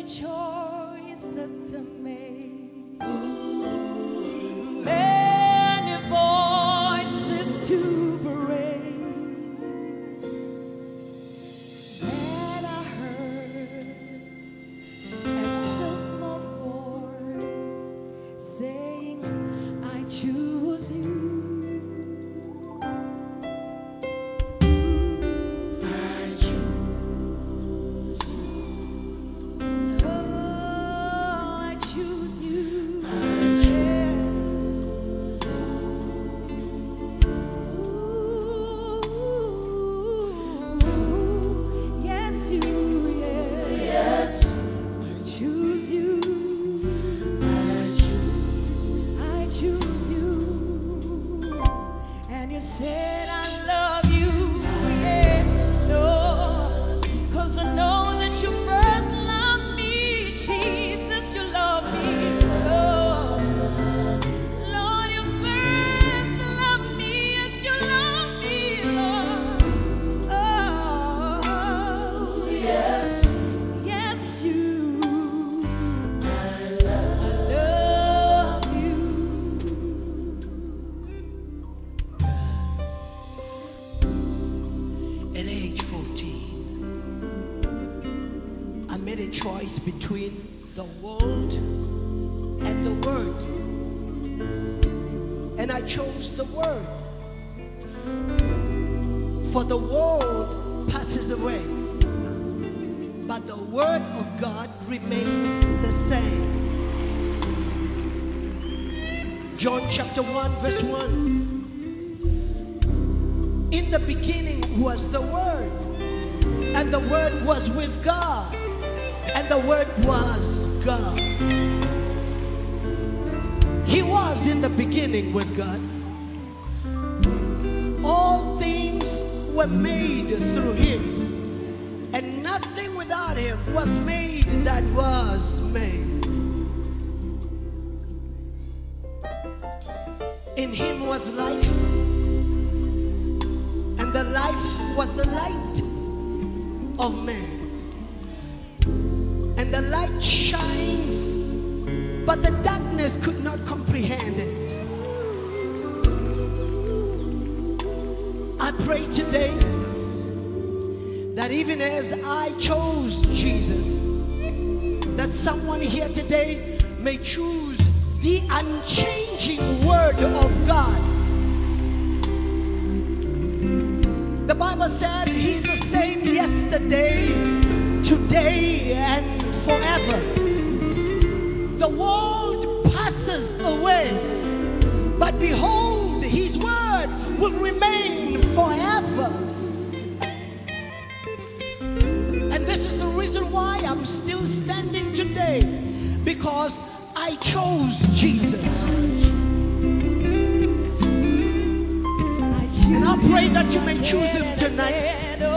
choices to make, many voices to break, that I heard a still small voice saying, I choose you. You said I love you, yeah, no, 'cause I know that you first loved me, Jesus, you love me, oh, Lord, you first loved me, yes, you love me, Lord, oh, yes, yes, you, I love you. At age 14, I made a choice between the world and the Word. And I chose the Word. For the world passes away, but the Word of God remains the same. John chapter 1 verse 1. In the beginning was the Word, and the Word was with God, and the Word was God. He was in the beginning with God. All things were made through Him, and nothing without Him was made that was made. In Him was life, and the life was the light of man. And the light shines, but the darkness could not comprehend it. I pray today that even as I chose Jesus, that someone here today may choose the unchanging Word of God. The Bible says He's the same yesterday, today, and forever. The world passes away, but behold, His Word will remain forever. And this is the reason why I'm still standing today, because I chose Jesus. And I pray that you may choose Him tonight.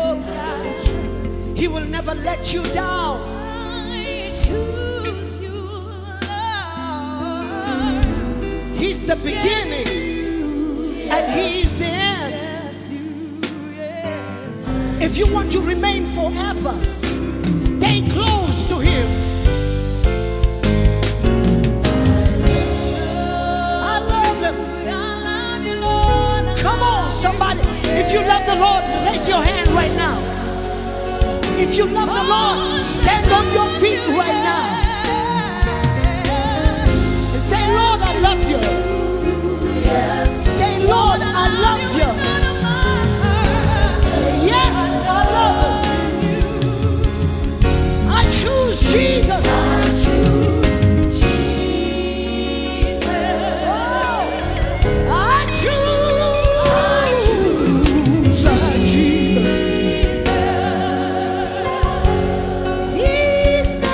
He will never let you down. I choose you, Lord. He's the beginning and He's the end. If you want to remain forever, stay close to Him. I love Him. Come on, somebody. If you love the Lord, raise your hand right now. If you love the Lord, stand on your feet right now and say, Lord, I love you. Say, Lord, I love you. Say, yes, I love you. I choose Jesus. I choose Jesus. Oh, I choose Jesus. He's the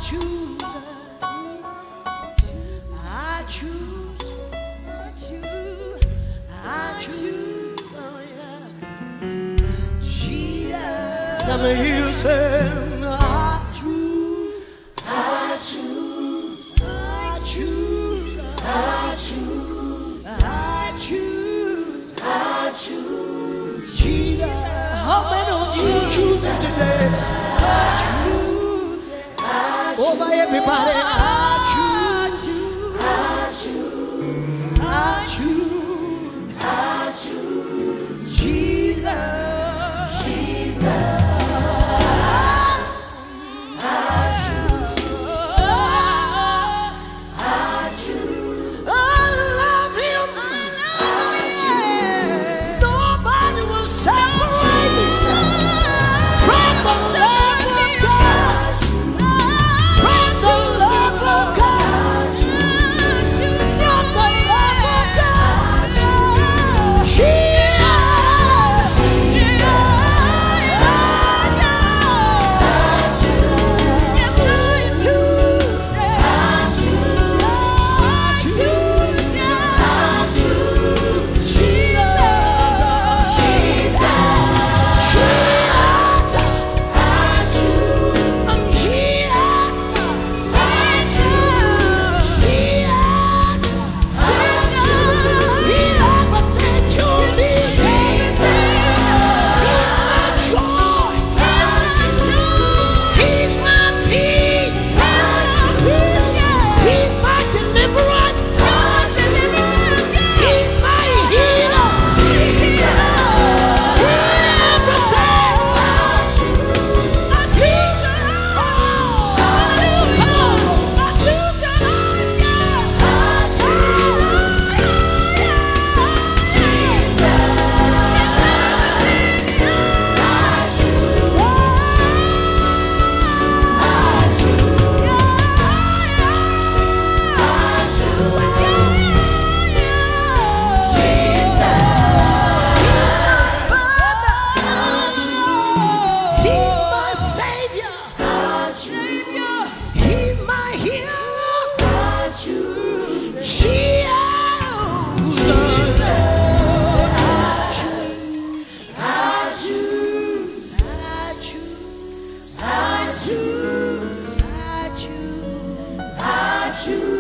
choose, I choose, I choose, oh yeah, Jesus. Let me hear you say, I choose, I choose, I choose, I choose, I choose, I choose, Jesus. How many of you choosing today? I choose, over everybody. I choose, I choose, I choose, I choose, Jesus, Jesus. I choose.